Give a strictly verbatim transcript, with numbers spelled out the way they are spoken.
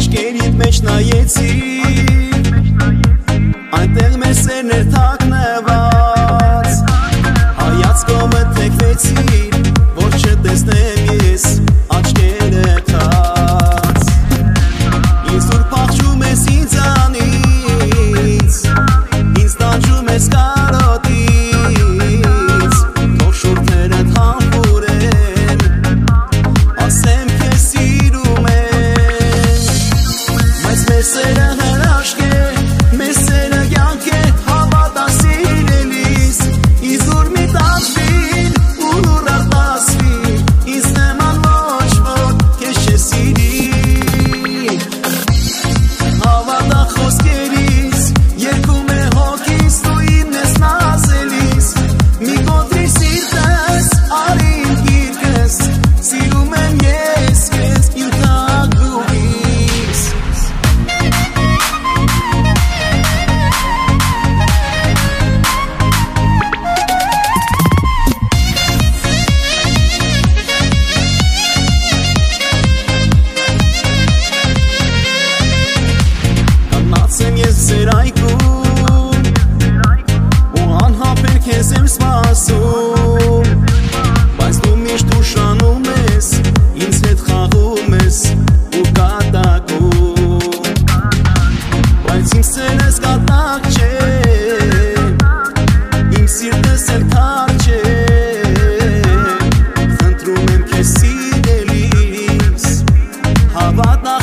Աչքերիդ մեջ նայեցի, այնտեղ մեր սերն էր թաքնված, հայացքովը թեքվեցիր, որ չտեսնեմ ես աչքերը թած, ինձ դուր փախչում ես ինձանից, ինձ տանջում ես կարոտից, թող շուրթերդ համբուրեն, ասեմ քեզ սիրում եմ, բայց մեր սերը հրաշք է, մեր սերը կյանք է, հավատա սիրելիս, ինձ դուր մի տանջվիր, ու լուռ արտասվիր, ինձ նման ոչ որ քեզ չսիրի, հավատա խոսքերիս, երկում է հոգիս, դու ինձ ես նազելիս, մի կոտրի սիրտս, արի իմ գիրկս, սիրում եմ ես քեզ, իմ թագուհիս։ Կանգնած եմ ես ձեր այգում, ու անհապեր քեզ եմ սպասում, բայց դու միշտ ուշանում ես, ինձ հետ խաղում ես ու կատակում, բայց իմ սերս կատակ չէ, իմ սիրտս էլ թար չէ, խնդրում եմ քեզ սիրելիս, հավատա